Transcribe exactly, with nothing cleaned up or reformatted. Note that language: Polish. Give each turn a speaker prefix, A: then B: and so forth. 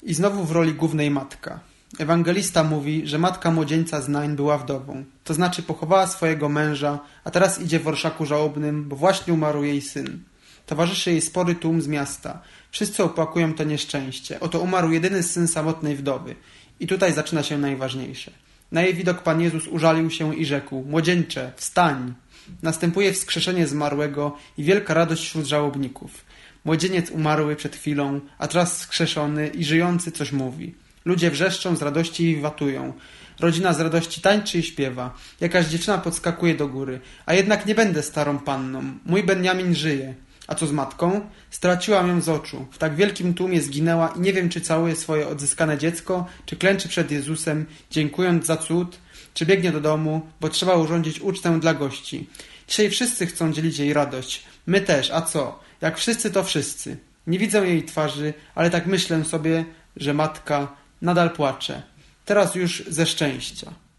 A: I znowu w roli głównej matka. Ewangelista mówi, że matka młodzieńca z Nain była wdową. To znaczy pochowała swojego męża, a teraz idzie w orszaku żałobnym, bo właśnie umarł jej syn. Towarzyszy jej spory tłum z miasta. Wszyscy opłakują to nieszczęście. Oto umarł jedyny syn samotnej wdowy. I tutaj zaczyna się najważniejsze. Na jej widok Pan Jezus użalił się i rzekł: młodzieńcze, wstań! Następuje wskrzeszenie zmarłego i wielka radość wśród żałobników. Młodzieniec umarły przed chwilą, a teraz wskrzeszony i żyjący coś mówi. Ludzie wrzeszczą z radości i watują. Rodzina z radości tańczy i śpiewa. Jakaś dziewczyna podskakuje do góry. A jednak nie będę starą panną. Mój Benjamin żyje. A co z matką? Straciłam ją z oczu. W tak wielkim tłumie zginęła i nie wiem, czy całuje swoje odzyskane dziecko, czy klęczy przed Jezusem, dziękując za cud, czy biegnie do domu, bo trzeba urządzić ucztę dla gości. Dzisiaj wszyscy chcą dzielić jej radość. My też, a co? Jak wszyscy, to wszyscy. Nie widzę jej twarzy, ale tak myślę sobie, że matka nadal płacze. Teraz już ze szczęścia.